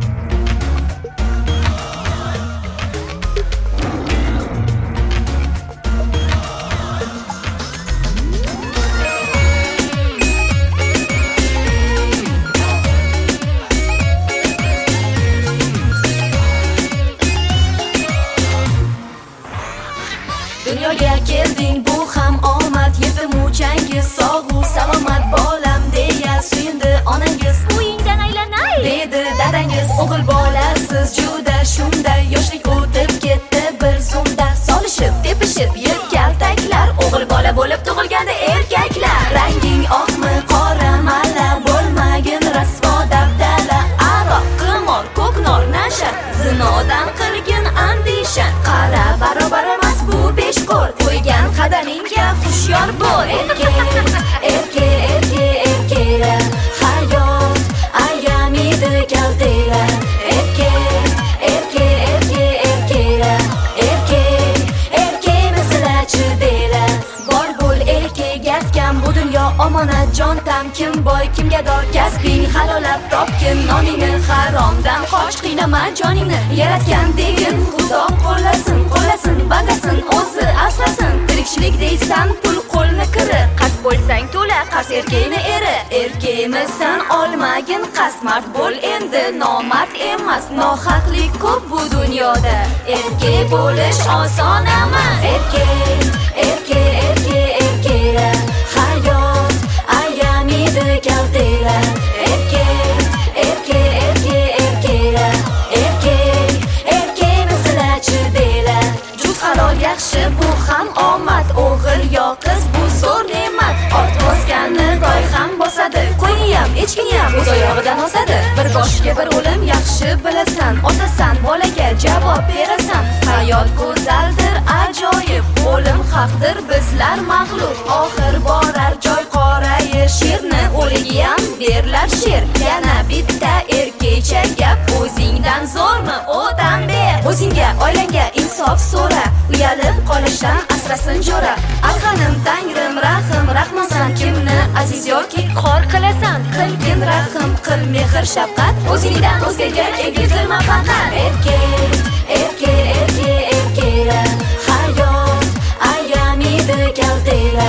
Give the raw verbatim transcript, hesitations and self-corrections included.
Dunyoga kelding bu ham omad, yetim uchangiz sog'u salomat bolam deya suyundi onangiz. Uyingdan aylanay dedi dadangiz. O'g'il bolasiz juda shunday, yoshlik o'tib ketdi bir zumda. Solishib tepishib yelkaltaklar, o'g'il bola bo'lib tug'ilganda erkaklar. Ranging oqmi qora malla, bo'lmagin rasvo dabdala. Aroq qimor ko'knor nashar, zinodan qilgin andishan. Qara barobar emas bu besh qo'l, qo'ygan qadamingga hushyor bo'l. Erkak erkak erkak erkak hayot ayamidi kaltela. Erkak erkak erkak erkak erkak erkak maslachi dela. Bor bo'l erkak yatgan bu dunyo omonat, jon tam kim boy kimga dor. Kasbing halolab topgin noningni, haromdan qoch qiynama joningni. Yaratgan degin Xudo qo'llasin qo'llasin, bandasin o'zi asrasin. Tirikchilik deysan pul qo'lni kiri, qas bo'lsang to'la qas erkakni eri. Erkakmisan olmagin qas, mard bo'l endi nomard emas. Nohaqlik ko'p bu dunyoda, erkak bo'lish oson emas. Erkak erkak erkak erkak hayot ayamidi kaltela. Erkak erkak erkak erkak erkak erkak maslachi dela. Juz halol yaxshi bu ham omad, o'g'il yo qiz bu zo'r ne'mat. Ot bosganni toy ham bosadi, qo'yniyam echkiniyam o'z oyog'idan osadi. Bir boshga bir o'lim yaxshi bilasan, otasan bolaga javob berasan. Hayot go'zaldir ajoyib, o'lim haqdir bizlar mag'lub. Oxir borar joy qorayir, sherni o'ligiyam berlar sher. Yana bitta erkakcha gap, o'zingdan zo'rmi o'tan ber. O'zingga oilangga insof so'ra, uyalib qolishdan asrasin jo'ra. Arg'anim tangrim rahim, rahmonsan kimni aziz yoki xor qilasan. Qilgin rahim, qil mehr shafqat, o'zingdan o'zgaga egilma faqat. Erkak erkak erkak erkak hayot ayamidi kaltela.